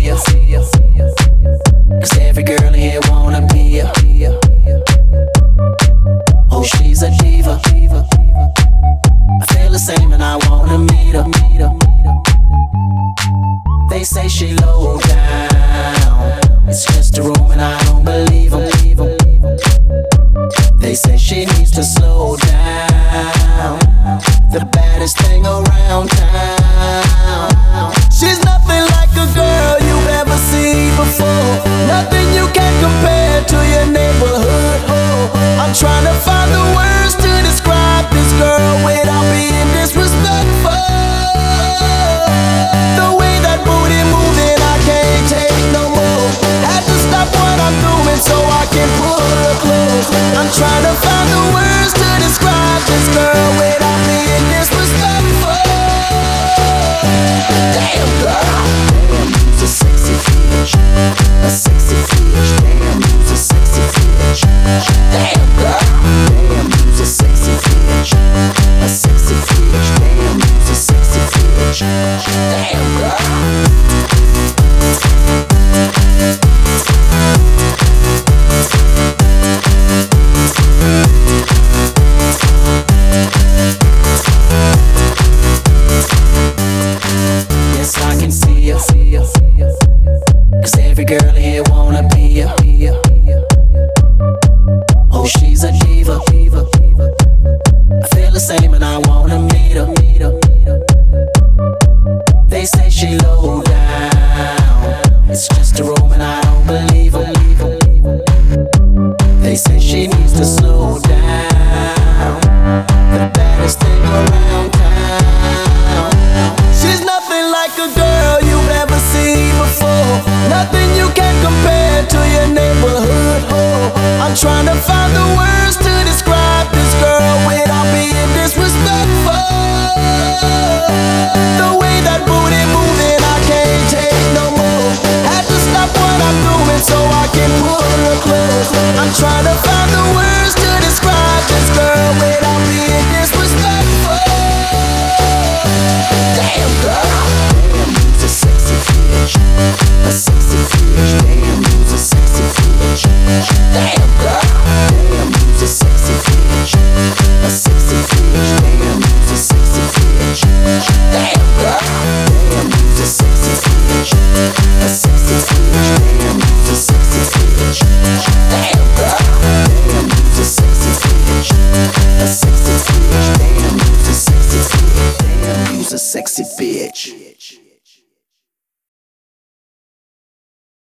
ya. Cause every girl in here wanna be ya. Oh, she's a diva. I feel the same and I wanna meet her. They say she low down, it's just a room and I don't believe 'em. They say she needs to slow down, the baddest thing around town. She's nothing like a girl you've ever seen before, nothing you can compare to your neighborhood. I'm trying to find the words to describe this girl without being disrespectful. The way that booty moving, I can't take no more. Had to stop what I'm doing so I can pull her close. I'm trying to find the words to describe this girl without being disrespectful. Damn girl, damn, you's a sexy bitch, a sexy bitch. Damn, you's a sexy bitch. Damn girl, damn, you's a sexy bitch, a sexy bitch. Damn, you's a sexy bitch. Damn girl. Yes, I can see ya. Cause every girl here wanna be ya. Oh, she's a diva. I feel the same and I wanna meet her. They say she low down, it's just a room and I don't believe 'em. They say she needs to slow down, the baddest thing around town. She's nothing like a girl you've ever seen before, nothing you can compare to your neighborhood. I'm trying to find the words to describe this girl without being disrespectful. The way that booty moving, I can't take no more. Had to stop what I'm doing so I can pull her close. I'm trying to find the words to describe this girl without being disrespectful. Damn girl, damn, you's a sexy bitch, a sexy bitch. Damn, you's a sexy bitch. Damn girl, damn, you's a sexy bitch, a sexy bitch. Damn, you's a sexy bitch. Damn girl, damn, you's a sexy bitch, a sexy bitch. Damn, you's a sexy bitch. Damn girl, damn, you's a sexy bitch, a sexy bitch. Damn, you's a sexy bitch. Damn, you's a sexy bitch.